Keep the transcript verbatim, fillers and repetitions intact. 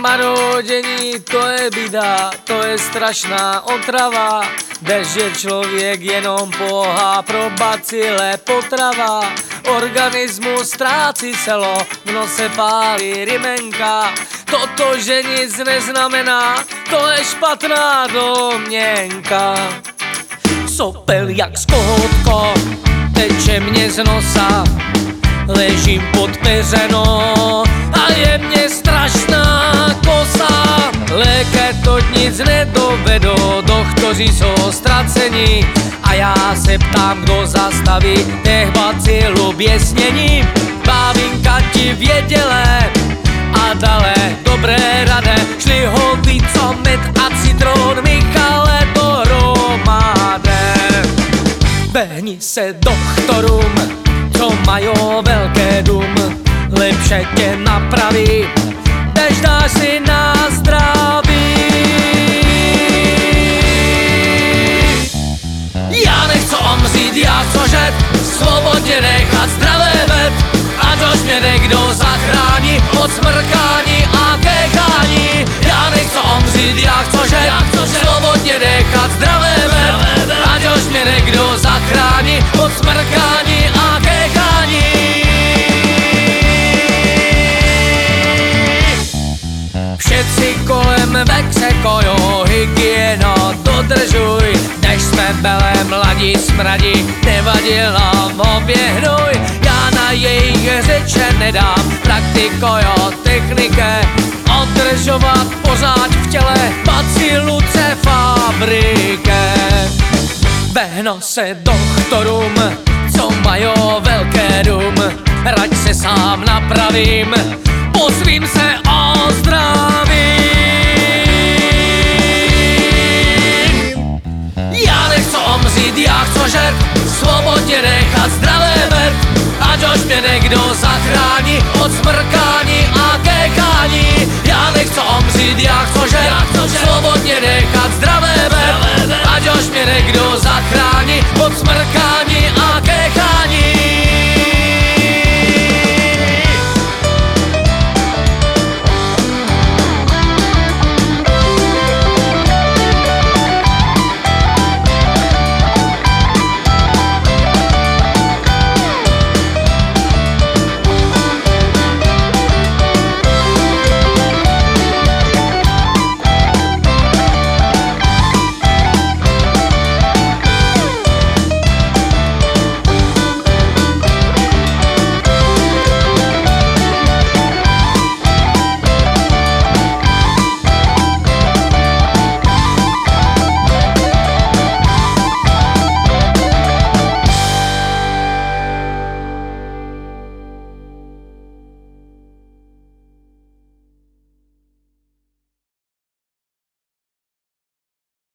Marodění, to je bída, to je strašná otrava. Bez je člověk jenom pohá, pro bacile potrava. Organismus ztrácí selo, v nose pálí rymenka. Toto, že nic neznamená, to je špatná domněnka. Sopel jak z kohoutka, teče mě z nosa. Ležím pod peřeno a je mě strašná kosa. Lékař to nic nedovedou, doktoři jsou ztraceni. A já se ptám, kdo zastaví těch bacilů běsnění. Bávinka ti věděle a dale dobré rade. Šli hovíco, med a citron, Michale dohromade. Behni se doktorům, co majou velké dům, lepše tě napraví, než dáš si na zdraví. Já nechci omřít, já chci žet, svobodně nechat zdravé vet. A dož mě někdo zachrání od smrkání a kechání. Já nechci omřít, já chci žet, svobodně nechat zdravé vet. A dož mě někdo zachrání od smrkání a kechání. Všetci kolem veksekojou, hygieno dodržuj. Než jsme byli mladí smradí, nevadil nám oběhnuj. Já na jejich řeče nedám, praktikojo techniké. Održovat pořád v těle baciluce fabriké. Behno se doktorům, co majou velké dům, rať se sám napravím, pozvím se o zdraví.